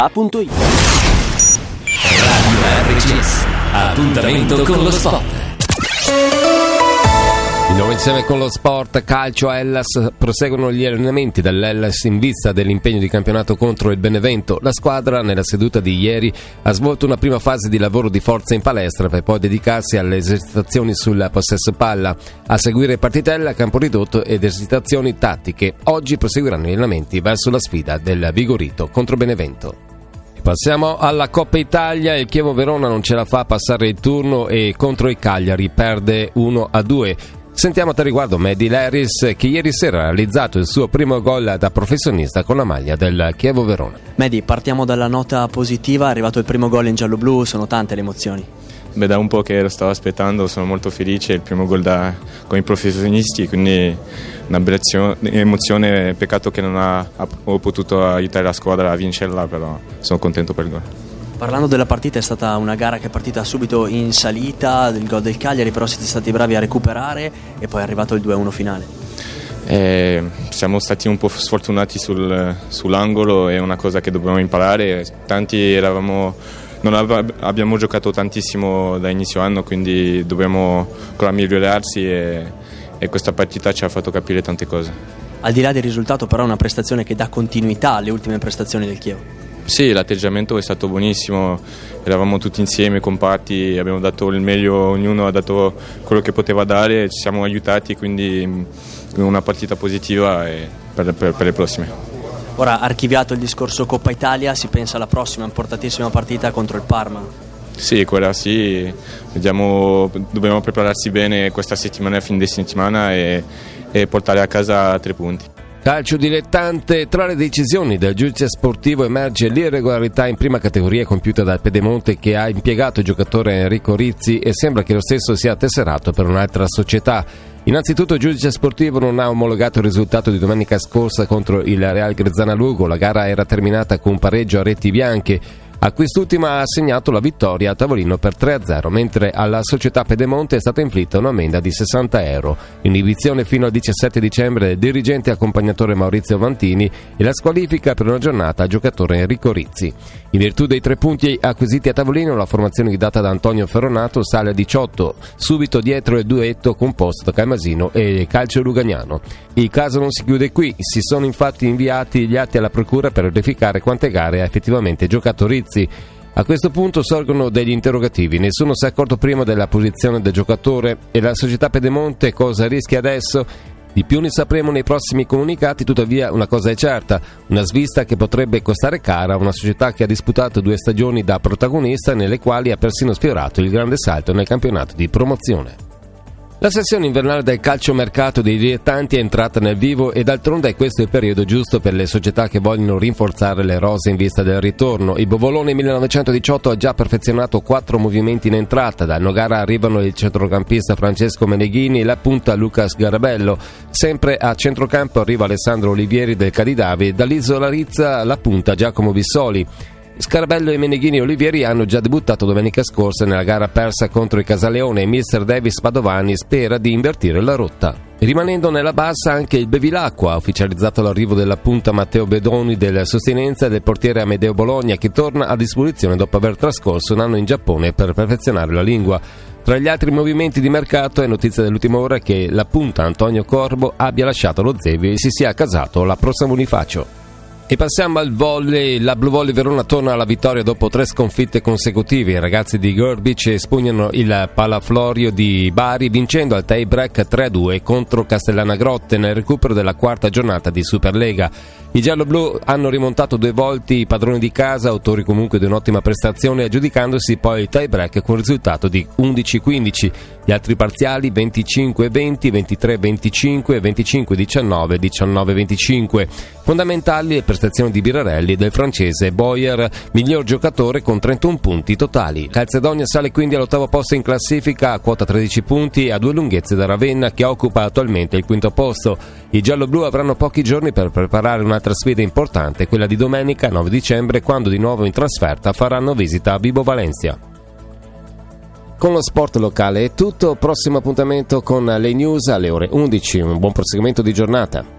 A.it. Radio RCS. Appuntamento con lo sport. Di nuovo insieme con lo sport, calcio a Hellas, proseguono gli allenamenti dell'Hellas in vista dell'impegno di campionato contro il Benevento. La squadra nella seduta di ieri ha svolto una prima fase di lavoro di forza in palestra per poi dedicarsi alle esercitazioni sul possesso palla, a seguire partitelle a campo ridotto ed esercitazioni tattiche. Oggi proseguiranno gli allenamenti verso la sfida del Vigorito contro Benevento. Passiamo alla Coppa Italia. Il Chievo Verona non ce la fa a passare il turno e contro il Cagliari perde 1-2. Sentiamo a riguardo Mehdi Leris, che ieri sera ha realizzato il suo primo gol da professionista con la maglia del Chievo Verona. Mehdi, partiamo dalla nota positiva, è arrivato il primo gol in giallo-blu, sono tante le emozioni. Da un po' che lo stavo aspettando, sono molto felice, il primo gol con i professionisti, quindi una bella emozione, peccato che non ho potuto aiutare la squadra a vincerla, però sono contento per il gol. Parlando della partita, è stata una gara che è partita subito in salita, del gol del Cagliari, però siete stati bravi a recuperare e poi è arrivato il 2-1 finale. Siamo stati un po' sfortunati sull'angolo, è una cosa che dobbiamo imparare, abbiamo giocato tantissimo da inizio anno, quindi dobbiamo ancora migliorarsi e questa partita ci ha fatto capire tante cose. Al di là del risultato, però, è una prestazione che dà continuità alle ultime prestazioni del Chievo. Sì, l'atteggiamento è stato buonissimo, eravamo tutti insieme, compatti, abbiamo dato il meglio, ognuno ha dato quello che poteva dare, ci siamo aiutati, quindi una partita positiva per le prossime. Ora, archiviato il discorso Coppa Italia, si pensa alla prossima importantissima partita contro il Parma. Sì, quella sì, dobbiamo prepararsi bene questa settimana, a fine di settimana e portare a casa 3 punti. Calcio dilettante. Tra le decisioni del giudice sportivo emerge l'irregolarità in prima categoria compiuta dal Pedemonte, che ha impiegato il giocatore Enrico Rizzi, e sembra che lo stesso sia tesserato per un'altra società. Innanzitutto il giudice sportivo non ha omologato il risultato di domenica scorsa contro il Real Grezzana Lugo. La gara era terminata con un pareggio a reti bianche. A quest'ultima ha assegnato la vittoria a tavolino per 3-0, mentre alla società Pedemonte è stata inflitta un'ammenda di €60, inibizione fino al 17 dicembre del dirigente accompagnatore Maurizio Vantini e la squalifica per una giornata al giocatore Enrico Rizzi. In virtù dei 3 punti acquisiti a tavolino, la formazione guidata da Antonio Ferronato sale a 18, subito dietro il duetto composto da Calmasino e Calcio Lugagnano. Il caso non si chiude qui, si sono infatti inviati gli atti alla procura per verificare quante gare ha effettivamente giocato Rizzi. A questo punto sorgono degli interrogativi, nessuno si è accorto prima della posizione del giocatore e la società Pedemonte cosa rischia adesso? Di più ne sapremo nei prossimi comunicati, tuttavia una cosa è certa, una svista che potrebbe costare cara a una società che ha disputato 2 stagioni da protagonista, nelle quali ha persino sfiorato il grande salto nel campionato di promozione. La sessione invernale del calciomercato dei dilettanti è entrata nel vivo e d'altronde è questo il periodo giusto per le società che vogliono rinforzare le rose in vista del ritorno. Il Bovolone 1918 ha già perfezionato 4 movimenti in entrata. Dal Nogara arrivano il centrocampista Francesco Meneghini e la punta Lucas Garabello. Sempre a centrocampo arriva Alessandro Olivieri del Cadidavi, dall'Isola Rizza la punta Giacomo Bissoli. Scarabello e Meneghini e Olivieri hanno già debuttato domenica scorsa nella gara persa contro il Casaleone e mister Davis Padovani spera di invertire la rotta. Rimanendo nella bassa anche il Bevilacqua ha ufficializzato l'arrivo della punta Matteo Bedoni del Sostinenza e del portiere Amedeo Bologna, che torna a disposizione dopo aver trascorso un anno in Giappone per perfezionare la lingua. Tra gli altri movimenti di mercato è notizia dell'ultima ora che la punta Antonio Corbo abbia lasciato lo Zevio e si sia accasato alla Pro San Bonifacio. E passiamo al volley. La Blue Volley Verona torna alla vittoria dopo 3 sconfitte consecutive. I ragazzi di Girbic espugnano il Palaflorio di Bari vincendo al tie break 3-2 contro Castellana Grotte nel recupero della 4ª giornata di Superlega. I gialloblu hanno rimontato 2 volte i padroni di casa, autori comunque di un'ottima prestazione, aggiudicandosi poi il tie break con risultato di 11-15. Gli altri parziali 25-20, 23-25, 25-19, 19-25. Fondamentali le prestazioni di Birarelli e del francese Boyer, miglior giocatore con 31 punti totali. Calzedonia sale quindi all'8° posto in classifica a quota 13 punti a 2 lunghezze da Ravenna, che occupa attualmente il 5° posto. I gialloblu avranno pochi giorni per preparare un'altra sfida importante, quella di domenica 9 dicembre, quando di nuovo in trasferta faranno visita a Vibo Valencia. Con lo sport locale è tutto, prossimo appuntamento con le news alle ore 11. Un buon proseguimento di giornata.